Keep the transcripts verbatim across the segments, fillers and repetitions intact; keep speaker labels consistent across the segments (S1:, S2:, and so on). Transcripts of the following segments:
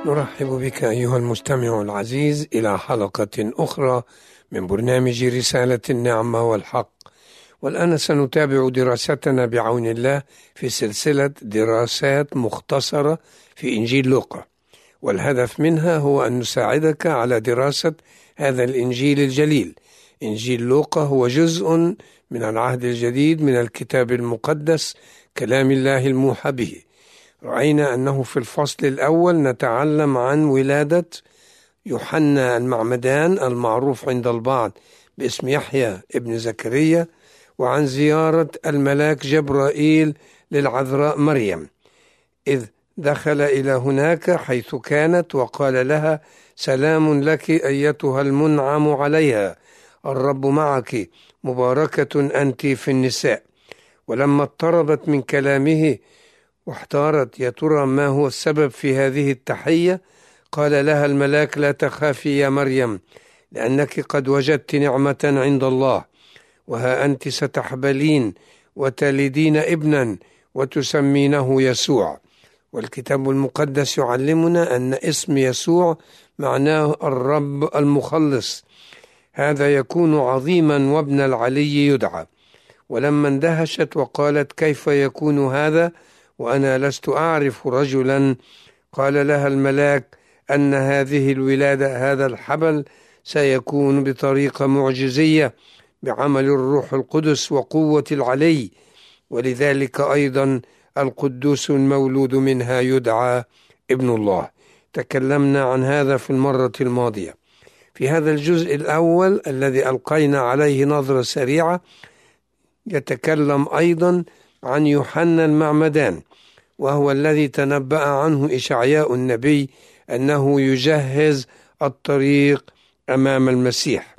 S1: نرحب بك أيها المستمع العزيز إلى حلقة أخرى من برنامج رسالة النعمة والحق، والآن سنتابع دراستنا بعون الله في سلسلة دراسات مختصرة في إنجيل لوقا، والهدف منها هو أن نساعدك على دراسة هذا الإنجيل الجليل. إنجيل لوقا هو جزء من العهد الجديد من الكتاب المقدس، كلام الله الموحى به. رأينا أنه في الفصل الأول نتعلم عن ولادة يوحنا المعمدان المعروف عند البعض باسم يحيى ابن زكريا، وعن زيارة الملاك جبرائيل للعذراء مريم إذ دخل إلى هناك حيث كانت وقال لها: سلام لك أيتها المنعم عليها، الرب معك، مباركة أنت في النساء. ولما اضطربت من كلامه واحتارت يا ترى ما هو السبب في هذه التحية، قال لها الملاك: لا تخافي يا مريم، لأنك قد وجدت نعمة عند الله، وها أنت ستحبلين وتلدين ابنا وتسمينه يسوع. والكتاب المقدس يعلمنا أن اسم يسوع معناه الرب المخلص، هذا يكون عظيما وابن العلي يدعى. ولما اندهشت وقالت: كيف يكون هذا وأنا لست أعرف رجلا، قال لها الملاك أن هذه الولادة، هذا الحبل، سيكون بطريقة معجزية بعمل الروح القدس وقوة العلي، ولذلك أيضا القدوس المولود منها يدعى ابن الله. تكلمنا عن هذا في المرة الماضية. في هذا الجزء الأول الذي ألقينا عليه نظرة سريعة يتكلم أيضا عن يوحنا المعمدان، وهو الذي تنبأ عنه إشعياء النبي أنه يجهز الطريق أمام المسيح.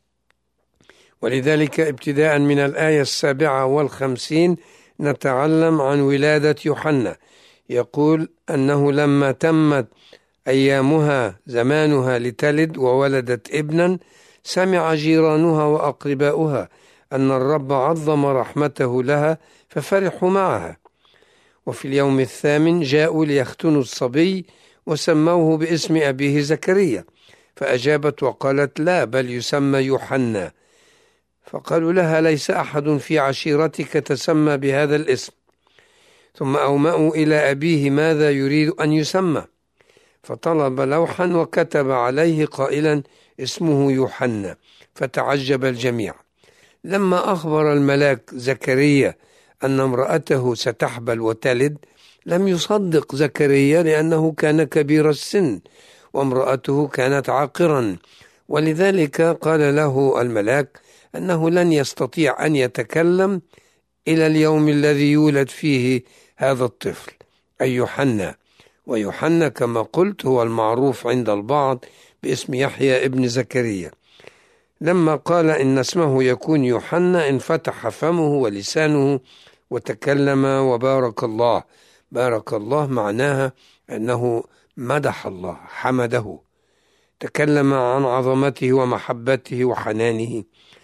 S1: ولذلك ابتداء من الآية السابعة والخمسين نتعلم عن ولادة يوحنا. يقول أنه لما تمت أيامها زمانها لتلد وولدت ابنا، سمع جيرانها وأقرباؤها أن الرب عظم رحمته لها ففرحوا معها. وفي اليوم الثامن جاءوا ليختنوا الصبي وسموه باسم أبيه زكريا، فأجابت وقالت: لا، بل يسمى يوحنا. فقالوا لها: ليس أحد في عشيرتك تسمى بهذا الاسم. ثم أومأوا إلى أبيه ماذا يريد أن يسمى، فطلب لوحا وكتب عليه قائلا: اسمه يوحنا. فتعجب الجميع. لما أخبر الملاك زكريا أن امرأته ستحبل وتلد، لم يصدق زكريا لأنه كان كبير السن وامرأته كانت عاقرا، ولذلك قال له الملاك أنه لن يستطيع أن يتكلم إلى اليوم الذي يولد فيه هذا الطفل أي يوحنا. ويوحنا كما قلت هو المعروف عند البعض باسم يحيى ابن زكريا. لما قال إن اسمه يكون يوحنا انفتح فمه ولسانه وتكلم وبارك الله. بارك الله معناها أنه مدح الله، حمده، تكلم عن عظمته ومحبته وحنانه،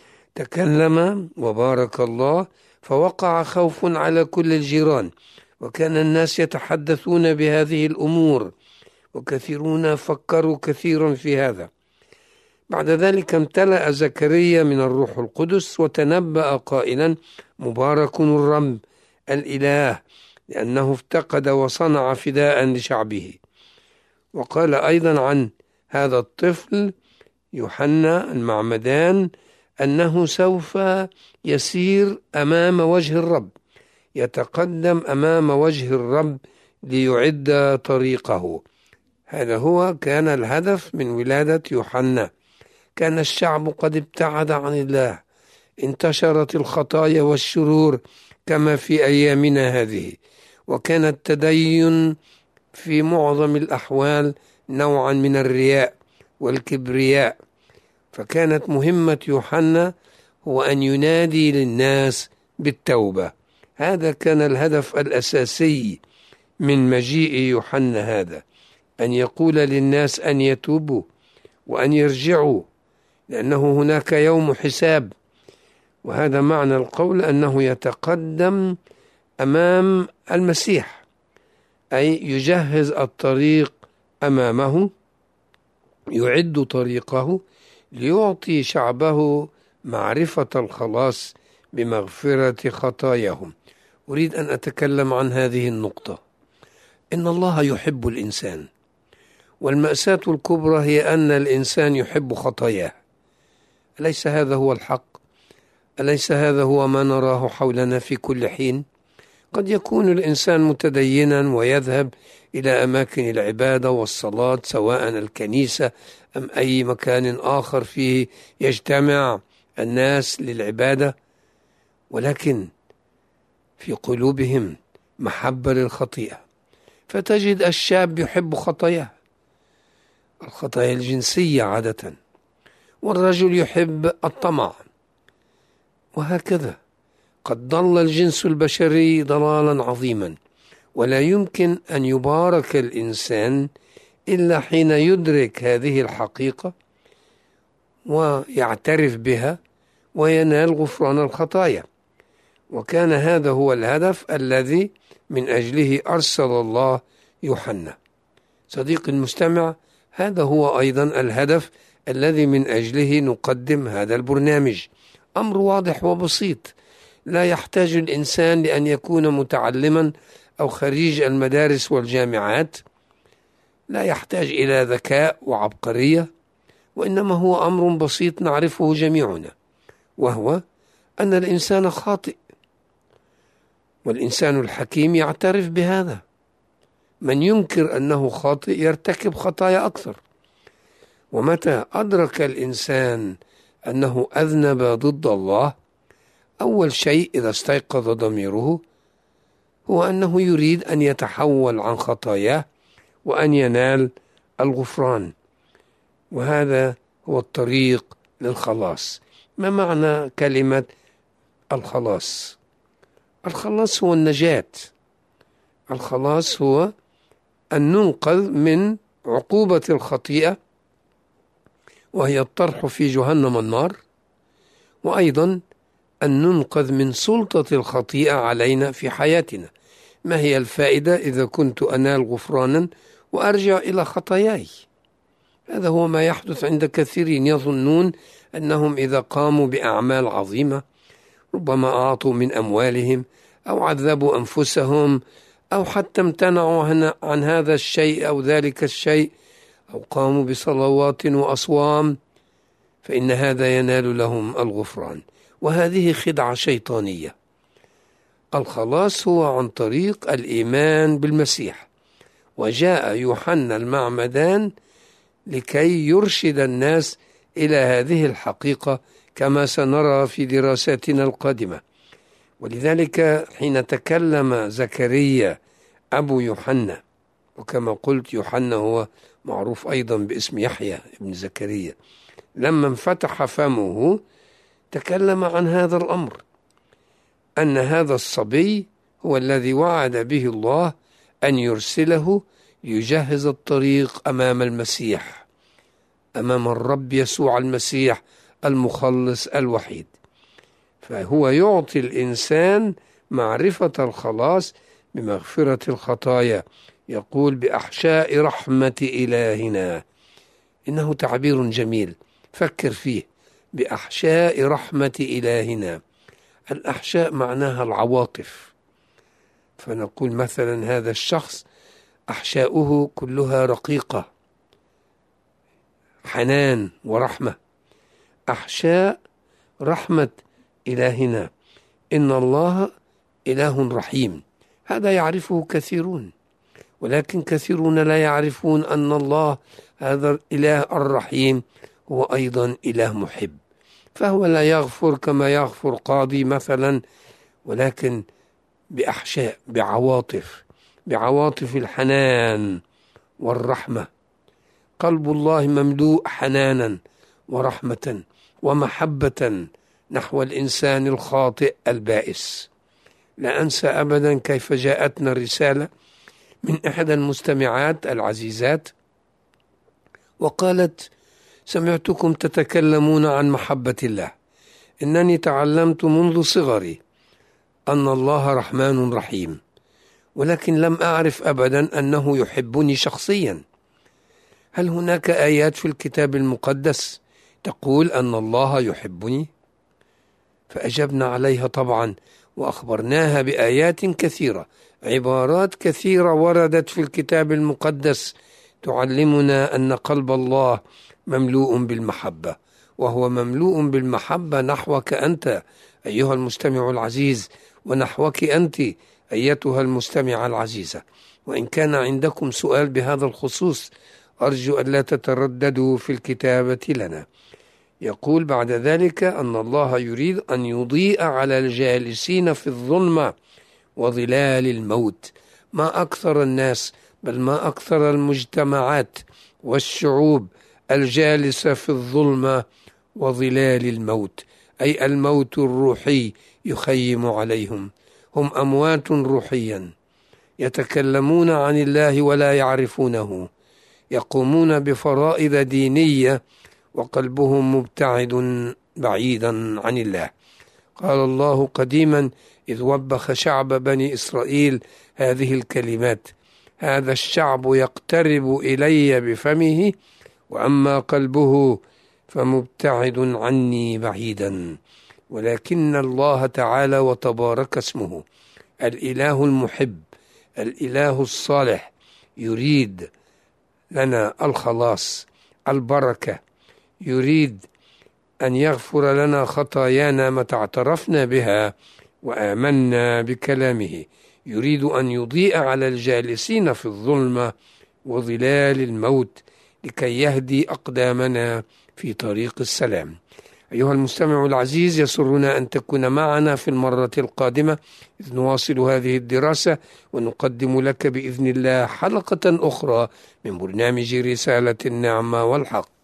S1: تكلم وبارك الله. فوقع خوف على كل الجيران، وكان الناس يتحدثون بهذه الأمور، وكثيرون فكروا كثيرا في هذا. بعد ذلك امتلأ زكريا من الروح القدس وتنبأ قائلا: مبارك الرب الإله، لأنه افتقد وصنع فداء لشعبه. وقال أيضا عن هذا الطفل يوحنا المعمدان أنه سوف يسير أمام وجه الرب، يتقدم أمام وجه الرب ليعد طريقه. هذا هو كان الهدف من ولادة يوحنا. كان الشعب قد ابتعد عن الله، انتشرت الخطايا والشرور كما في أيامنا هذه، وكان التدين في معظم الأحوال نوعا من الرياء والكبرياء. فكانت مهمة يوحنا هو أن ينادي للناس بالتوبة. هذا كان الهدف الأساسي من مجيء يوحنا هذا، أن يقول للناس أن يتوبوا وأن يرجعوا، لأنه هناك يوم حساب. وهذا معنى القول أنه يتقدم أمام المسيح، أي يجهز الطريق أمامه يعد طريقه ليعطي شعبه معرفة الخلاص بمغفرة خطاياهم. أريد أن أتكلم عن هذه النقطة. إن الله يحب الإنسان، والمأساة الكبرى هي أن الإنسان يحب خطاياه. أليس هذا هو الحق؟ أليس هذا هو ما نراه حولنا في كل حين؟ قد يكون الإنسان متدينا ويذهب إلى أماكن العبادة والصلاة، سواء الكنيسة أم أي مكان آخر فيه يجتمع الناس للعبادة، ولكن في قلوبهم محبة للخطيئة. فتجد الشاب يحب خطاياه، الخطايا الجنسية عادة، والرجل يحب الطمع، وهكذا. قد ضل الجنس البشري ضلالا عظيما، ولا يمكن أن يبارك الإنسان إلا حين يدرك هذه الحقيقة ويعترف بها وينال غفران الخطايا. وكان هذا هو الهدف الذي من أجله أرسل الله يوحنا. صديقي المستمع، هذا هو أيضا الهدف الذي من أجله نقدم هذا البرنامج. أمر واضح وبسيط، لا يحتاج الإنسان لأن يكون متعلما أو خريج المدارس والجامعات، لا يحتاج إلى ذكاء وعبقرية، وإنما هو أمر بسيط نعرفه جميعنا، وهو أن الإنسان خاطئ، والإنسان الحكيم يعترف بهذا. من ينكر أنه خاطئ يرتكب خطايا أكثر. ومتى أدرك الإنسان أنه أذنب ضد الله، أول شيء إذا استيقظ ضميره هو أنه يريد أن يتحول عن خطاياه وأن ينال الغفران، وهذا هو الطريق للخلاص. ما معنى كلمة الخلاص؟ الخلاص هو النجاة. الخلاص هو أن ننقذ من عقوبة الخطيئة، وهي الطرح في جهنم النار، وأيضا أن ننقذ من سلطة الخطيئة علينا في حياتنا. ما هي الفائدة إذا كنت أنال غفرانا وأرجع إلى خطاياي؟ هذا هو ما يحدث عند كثيرين، يظنون أنهم إذا قاموا بأعمال عظيمة، ربما أعطوا من أموالهم أو عذبوا أنفسهم أو حتى امتنعوا عن هذا الشيء أو ذلك الشيء، أو قاموا بصلوات وأصوام، فإن هذا ينال لهم الغفران. وهذه خدعة شيطانية. الخلاص هو عن طريق الإيمان بالمسيح، وجاء يوحنا المعمدان لكي يرشد الناس إلى هذه الحقيقة، كما سنرى في دراساتنا القادمة. ولذلك حين تكلم زكريا أبو يوحنا، وكما قلت يوحنا هو معروف أيضا باسم يحيى ابن زكريا، لما انفتح فمه تكلم عن هذا الأمر، أن هذا الصبي هو الذي وعد به الله أن يرسله ليجهز الطريق أمام المسيح، أمام الرب يسوع المسيح المخلص الوحيد. فهو يعطي الإنسان معرفة الخلاص بمغفرة الخطايا. يقول بأحشاء رحمة إلهنا. إنه تعبير جميل، فكر فيه. بأحشاء رحمة إلهنا. الأحشاء معناها العواطف، فنقول مثلا هذا الشخص أحشاؤه كلها رقيقة، حنان ورحمة. أحشاء رحمة إلهنا. إن الله إله رحيم، هذا يعرفه كثيرون، ولكن كثيرون لا يعرفون أن الله هذا الإله الرحيم هو أيضا إله محب. فهو لا يغفر كما يغفر قاضي مثلا، ولكن بأحشاء، بعواطف، بعواطف الحنان والرحمة. قلب الله مملوء حنانا ورحمة ومحبة نحو الإنسان الخاطئ البائس. لا أنسى أبدا كيف جاءتنا الرسالة من إحدى المستمعات العزيزات، وقالت: سمعتكم تتكلمون عن محبة الله، إنني تعلمت منذ صغري أن الله رحمن رحيم، ولكن لم أعرف أبدا أنه يحبني شخصيا. هل هناك آيات في الكتاب المقدس تقول أن الله يحبني؟ فأجبنا عليها طبعا، وأخبرناها بآيات كثيرة، عبارات كثيرة وردت في الكتاب المقدس تعلمنا أن قلب الله مملوء بالمحبة، وهو مملوء بالمحبة نحوك أنت أيها المستمع العزيز، ونحوك أنت أيتها المستمعة العزيزة. وإن كان عندكم سؤال بهذا الخصوص أرجو أن لا تترددوا في الكتابة لنا. يقول بعد ذلك أن الله يريد أن يضيء على الجالسين في الظلمة وظلال الموت. ما أكثر الناس، بل ما أكثر المجتمعات والشعوب الجالسة في الظلمة وظلال الموت، أي الموت الروحي يخيم عليهم. هم أموات روحيا، يتكلمون عن الله ولا يعرفونه، يقومون بفرائض دينية وقلبهم مبتعد بعيدا عن الله. قال الله قديما إذ وبخ شعب بني إسرائيل هذه الكلمات: هذا الشعب يقترب إلي بفمه وأما قلبه فمبتعد عني بعيدا. ولكن الله تعالى وتبارك اسمه الإله المحب، الإله الصالح، يريد لنا الخلاص، البركة، يريد أن يغفر لنا خطايانا متى اعترفنا بها وآمنا بكلامه، يريد أن يضيء على الجالسين في الظلمة وظلال الموت لكي يهدي أقدامنا في طريق السلام. أيها المستمع العزيز، يسرنا أن تكون معنا في المرة القادمة إذ نواصل هذه الدراسة ونقدم لك بإذن الله حلقة أخرى من برنامج رسالة النعمة والحق.